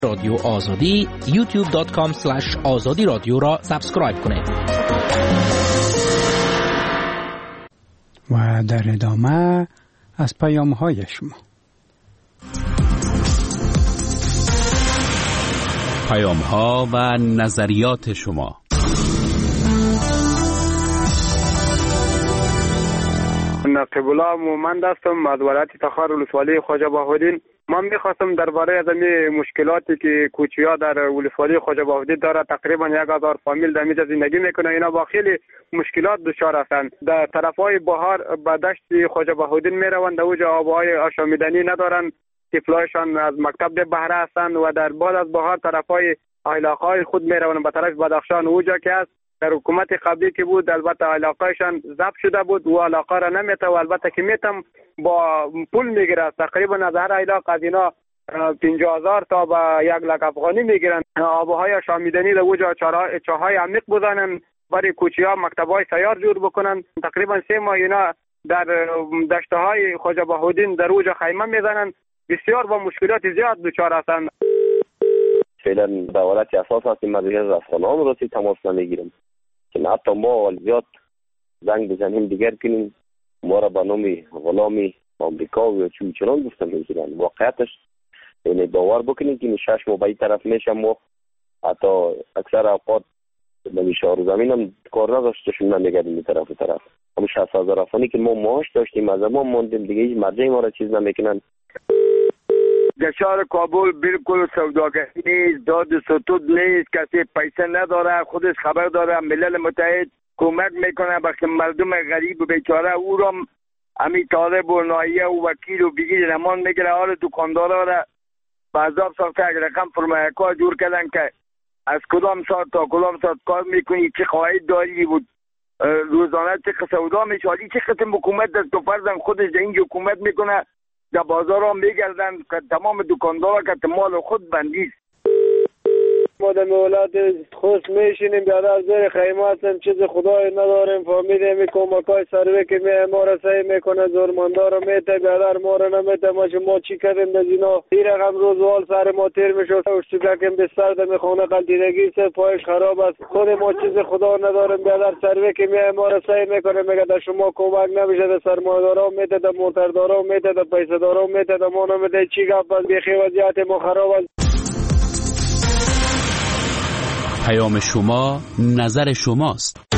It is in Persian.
رادیو آزادی youtube.com/azadi رادیو را سابسکرایب کنید. و در ادامه از پیام‌های شما. پیام‌ها و نظریات شما. نقیب الله مومند هستم از ولایت تخار ولسوالی خواجه بهاءالدین. من میخواستم درباره از این مشکلاتی که کوچی‌ها در ولسوالی خواجه بهاءالدین داره، تقریبا 1000 فامیل در اینجا زندگی میکنه، اینا با خیلی مشکلات دچار هستند. در طرفای بهار به دشت خواجه بهاءالدین میروند، اونجا آبهای آشامیدنی ندارن، طفلایشان از مکتب به بهره هستند و در بعد از بهار طرفای علاقه‌های خود میروند به طرف بدخشان، اونجا که است در حکومت قبلی که بود البته علاقهشان ضبط شده بود و علاقه را نمیته و البته که میتم با پول میگیره، تقریبا از هر علاقه از اینا 50,000 تا به 100,000 افغانی میگیرن. آبهای آشامیدنی در اوجا چاهای عمیق بزنن، برای کوچی‌ها مکتب‌های سیار جور بکنن. تقریبا 3 ماه اینا در دشت‌های خواجه بهاءالدین در اوجا خیمه میزنن، بسیار با مشکلات زیاد دچار هستند. فعلا به حالت اساس هستیم، از رسانه‌ها راستی تماس نمیگیریم که حتی ما زیاد زنگ بزنیم دیگر کنیم ما را به نام غلامی آمریکا و چون گفتن میگیرن. واقعیتش یعنی باور بکنید که 6 ماه به این طرف میشم، ما حتی اکثر اوقات به شهر زمین هم کار نداشتشون نمیگردیم این طرف همون 60,000 افغانی که ما معاش داشتیم از ما موندیم دیگه، هیچ مرجعی ما را چیز نمیکنن. در شهر کابل بالکل سوداگری نیست، داد ستود نیست، کسی پیسه نداره، خودش خبر داره. ملل متحد کمک میکنه به مردم غریب و بیچاره، او را همین طالب و نایه و وکیل و بگیر نمان میگیره. حال دکاندارا را به عذاب ساخته، یک رقم فرمایه کار جور کردن که از کدام ساعت تا کدام ساعت کار میکنی، چه قواعد داری بود، روزانه چه سودا میشه. حالی چه قسم حکومت دست و فرزن خودش در اینجا حکومت میکنه، در بازار هم میگردن که تمام دکاندارا که مال خود بندیست. ما در مولات خوش میشینیم، بیادر زیر خیمه هستیم، چیز خدای نداریم، فامیل می کمکای سروی که ما را سعی میکنه، زورمندار رو میته، بیادر ما را نمیته. ما چی کردیم در اینا؟ این رقم روزوال سر ما تیر میشه، اشتگاکیم بستر در میخونه قلدیدگی سه پایش خراب است. خود ما چیز خدا نداریم، بیادر سروی که ما را سعی میکنه، میگه در شما کمک نمیشه، در سرمایه‌دارا میته، در موتردارا میته، در پیسه‌دارا میته، در ما نمیته. چی گپ است؟ بیخی وضعیت ما خراب است. پیام شما نظر شماست.